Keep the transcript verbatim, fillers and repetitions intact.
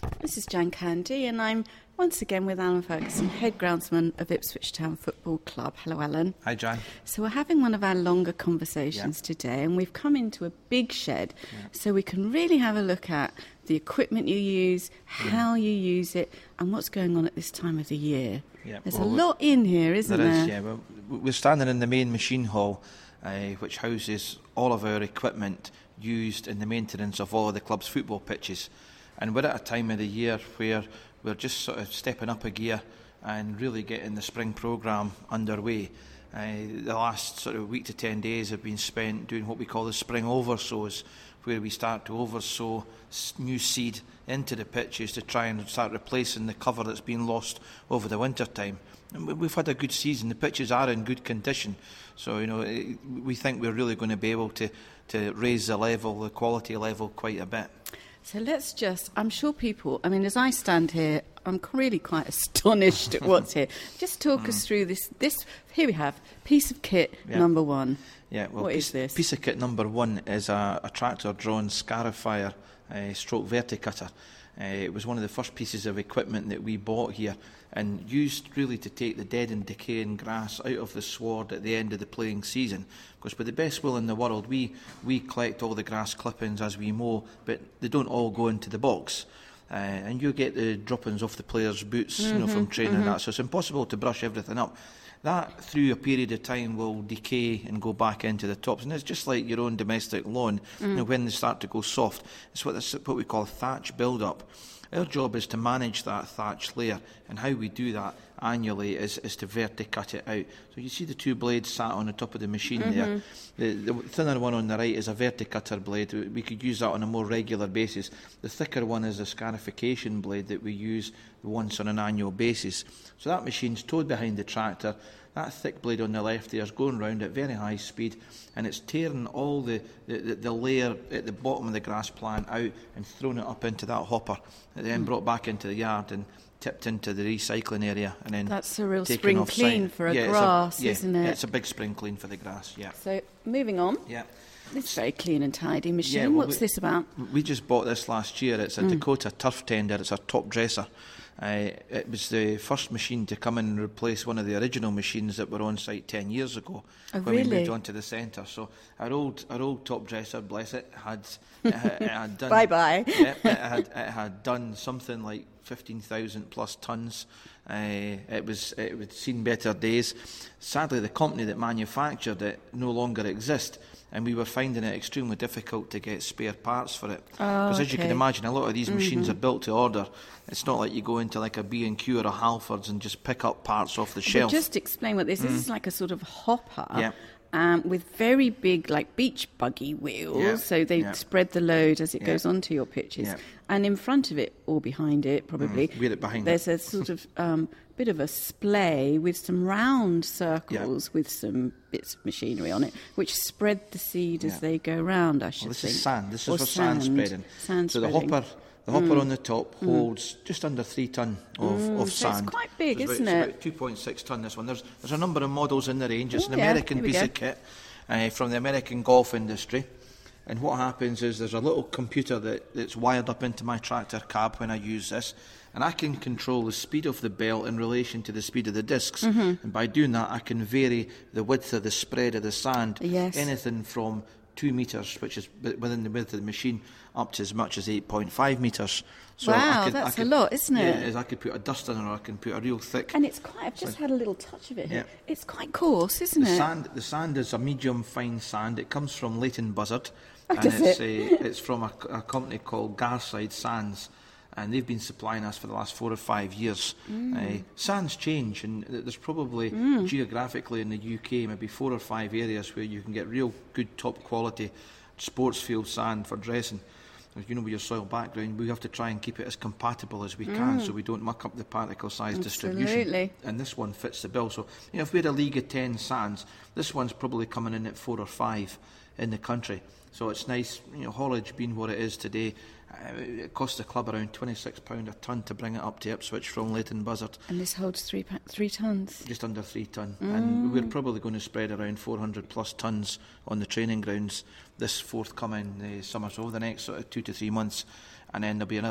This is Jan Candy, and I'm once again with Alan Ferguson, head groundsman of Ipswich Town Football Club. Hello, Alan. Hi, Jan. So we're having one of our longer conversations yeah. today, and we've come into a big shed yeah. so we can really have a look at the equipment you use, how yeah. you use it, and what's going on at this time of the year. Yeah. There's well, a lot in here, isn't there? There is, yeah. Well, we're standing in the main machine hall, uh, which houses all of our equipment used in the maintenance of all of the club's football pitches. And we're at a time of the year where we're just sort of stepping up a gear and really getting the spring programme underway. Uh, the last sort of week to ten days have been spent doing what we call the spring oversows, where we start to oversow new seed into the pitches to try and start replacing the cover that's been lost over the winter time. And we've had a good season. The pitches are in good condition, so you know we think we're really going to be able to to raise the level, the quality level, quite a bit. So let's just, I'm sure people, I mean, as I stand here, I'm really quite astonished at what's here. Just talk mm. us through this, this, here we have, piece of kit yeah. number one. Yeah, well, what piece, is this? Piece of kit number one is a, a tractor-drawn Scarifier uh, stroke verticutter. Uh, it was one of the first pieces of equipment that we bought here and used really to take the dead and decaying grass out of the sward at the end of the playing season. Because with the best will in the world, we, we collect all the grass clippings as we mow, but they don't all go into the box. Uh, and you get the droppings off the players' boots mm-hmm, you know, from training mm-hmm. and that, so it's impossible to brush everything up. That, through a period of time, will decay and go back into the tops. And it's just like your own domestic lawn. Mm. You know, when they start to go soft, it's what, this, what we call thatch build-up. Our job is to manage that thatch layer, and how we do that annually is, is to verticut it out. So you see the two blades sat on the top of the machine mm-hmm. there. The, the thinner one on the right is a verticutter blade. We could use that on a more regular basis. The thicker one is a scarification blade that we use once on an annual basis. So that machine's towed behind the tractor. That thick blade on the left there is going round at very high speed, and it's tearing all the, the, the, the layer at the bottom of the grass plant out and throwing it up into that hopper, and then mm. brought back into the yard and tipped into the recycling area, and then that's a real spring clean for a yeah, grass, a, yeah, isn't it? It's a big spring clean for the grass. Yeah. So moving on. Yeah. It's a very clean and tidy machine. Yeah, well, What's we, this about? We just bought this last year. It's a mm. Dakota Turf Tender. It's a top dresser. Uh, it was the first machine to come in and replace one of the original machines that were on site ten years ago oh, when really? we moved on to the centre. So our old our old top dresser, bless it, had it had, it had done bye bye. Yeah, it had it had done something like fifteen thousand plus tons. Uh, it was it had seen better days. Sadly, the company that manufactured it no longer exists. And we were finding it extremely difficult to get spare parts for it. Because oh, as okay. you can imagine, a lot of these mm-hmm. machines are built to order. It's not like you go into like a B and Q or a Halfords and just pick up parts off the shelf. But just explain what this is. Mm. This is like a sort of hopper yeah. um, with very big like beach buggy wheels. Yeah. So they yeah. spread the load as it yeah. goes onto your pitches. Yeah. And in front of it, or behind it probably, mm. We're behind there's it. a sort of um, bit of a splay with some round circles yeah. with some bits of machinery on it, which spread the seed yeah. as they go round, I should well, this think. is sand. This or is for sand, sand spreading. Sand so spreading. the hopper, the hopper mm. on the top mm. holds just under three ton of, mm. of so sand. It's quite big, so it's isn't about, it? It's about two point six ton. This one. There's there's a number of models in the range. It's oh, an yeah. American piece go. of kit uh, from the American golf industry. And what happens is there's a little computer that, that's wired up into my tractor cab when I use this, and I can control the speed of the belt in relation to the speed of the discs. Mm-hmm. And by doing that, I can vary the width of the spread of the sand, yes. anything from two metres, which is within the width of the machine, up to as much as eight point five metres. So wow, I could, that's I could, a lot, isn't it? Yeah, it is. I could put a dust in, or I can put a real thick. And it's quite. I've just so, had a little touch of it here. Yeah. It's quite coarse, isn't the it? Sand, the sand is a medium fine sand. It comes from Leighton Buzzard, Oh, and does it's it? a, it's from a, a company called Garside Sands, and they've been supplying us for the last four or five years. Mm. Uh, sands change, and there's probably mm. geographically in the U K maybe four or five areas where you can get real good top quality sports field sand for dressing. As you know, with your soil background, we have to try and keep it as compatible as we mm. can, so we don't muck up the particle size Absolutely. distribution. And this one fits the bill. So, you know, if we had a league of ten sands, this one's probably coming in at four or five in the country. So it's nice, you know, haulage being what it is today. Uh, it costs the club around twenty-six pounds a tonne to bring it up to Ipswich from Leighton Buzzard. And this holds three pa- three tonnes? Just under three tonne. Mm. And we're probably going to spread around four hundred plus tonnes on the training grounds this forthcoming uh, summer. So over the next sort of two to three months. And then there'll be